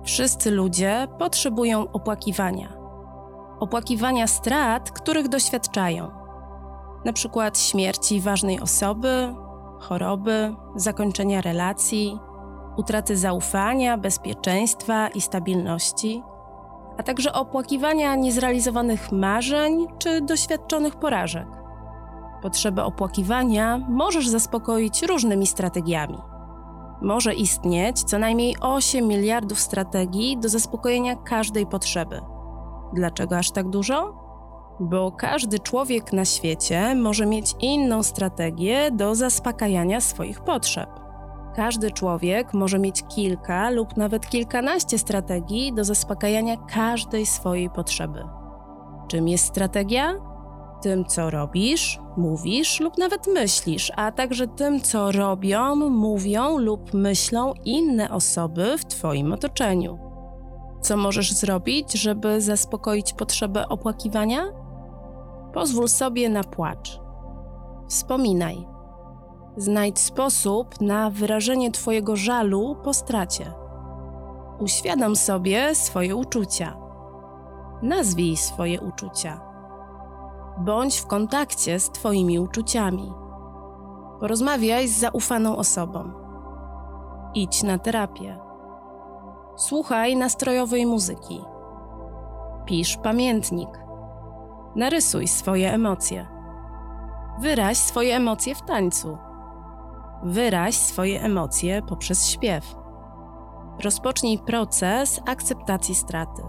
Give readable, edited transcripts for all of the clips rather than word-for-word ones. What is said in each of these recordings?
Wszyscy ludzie potrzebują opłakiwania. Opłakiwania strat, których doświadczają. Na przykład śmierci ważnej osoby, choroby, zakończenia relacji, utraty zaufania, bezpieczeństwa i stabilności, a także opłakiwania niezrealizowanych marzeń czy doświadczonych porażek. Potrzebę opłakiwania możesz zaspokoić różnymi strategiami. Może istnieć co najmniej 8 miliardów strategii do zaspokojenia każdej potrzeby. Dlaczego aż tak dużo? Bo każdy człowiek na świecie może mieć inną strategię do zaspokajania swoich potrzeb. Każdy człowiek może mieć kilka lub nawet kilkanaście strategii do zaspokajania każdej swojej potrzeby. Czym jest strategia? Tym, co robisz, mówisz lub nawet myślisz, a także tym, co robią, mówią lub myślą inne osoby w Twoim otoczeniu. Co możesz zrobić, żeby zaspokoić potrzebę opłakiwania? Pozwól sobie na płacz. Wspominaj. Znajdź sposób na wyrażenie Twojego żalu po stracie. Uświadom sobie swoje uczucia. Nazwij swoje uczucia. Bądź w kontakcie z Twoimi uczuciami. Porozmawiaj z zaufaną osobą. Idź na terapię. Słuchaj nastrojowej muzyki. Pisz pamiętnik. Narysuj swoje emocje. Wyraź swoje emocje w tańcu. Wyraź swoje emocje poprzez śpiew. Rozpocznij proces akceptacji straty.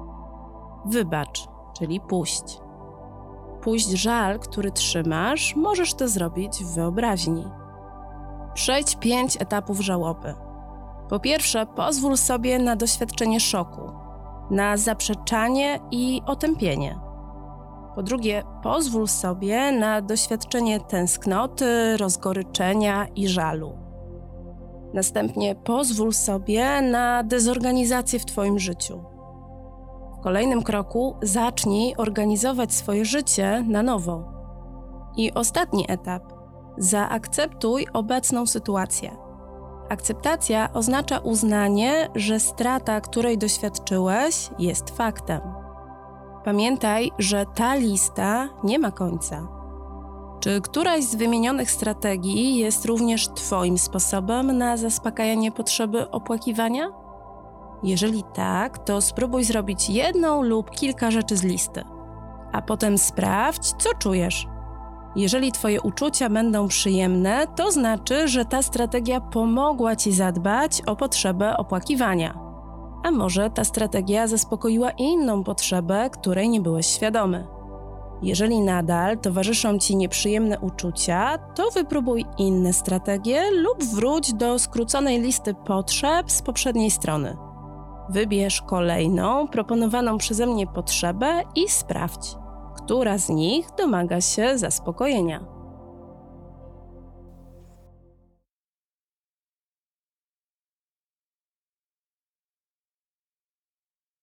Wybacz, czyli puść. Puść żal, który trzymasz, możesz to zrobić w wyobraźni. Przejdź 5 etapów żałoby. Po pierwsze, pozwól sobie na doświadczenie szoku, na zaprzeczanie i otępienie. Po drugie, pozwól sobie na doświadczenie tęsknoty, rozgoryczenia i żalu. Następnie pozwól sobie na dezorganizację w Twoim życiu. W kolejnym kroku zacznij organizować swoje życie na nowo. I ostatni etap. Zaakceptuj obecną sytuację. Akceptacja oznacza uznanie, że strata, której doświadczyłeś, jest faktem. Pamiętaj, że ta lista nie ma końca. Czy któraś z wymienionych strategii jest również Twoim sposobem na zaspokajanie potrzeby opłakiwania? Jeżeli tak, to spróbuj zrobić jedną lub kilka rzeczy z listy, a potem sprawdź, co czujesz. Jeżeli Twoje uczucia będą przyjemne, to znaczy, że ta strategia pomogła Ci zadbać o potrzebę opłakiwania. A może ta strategia zaspokoiła inną potrzebę, której nie byłeś świadomy. Jeżeli nadal towarzyszą Ci nieprzyjemne uczucia, to wypróbuj inne strategie lub wróć do skróconej listy potrzeb z poprzedniej strony. Wybierz kolejną proponowaną przeze mnie potrzebę i sprawdź, która z nich domaga się zaspokojenia.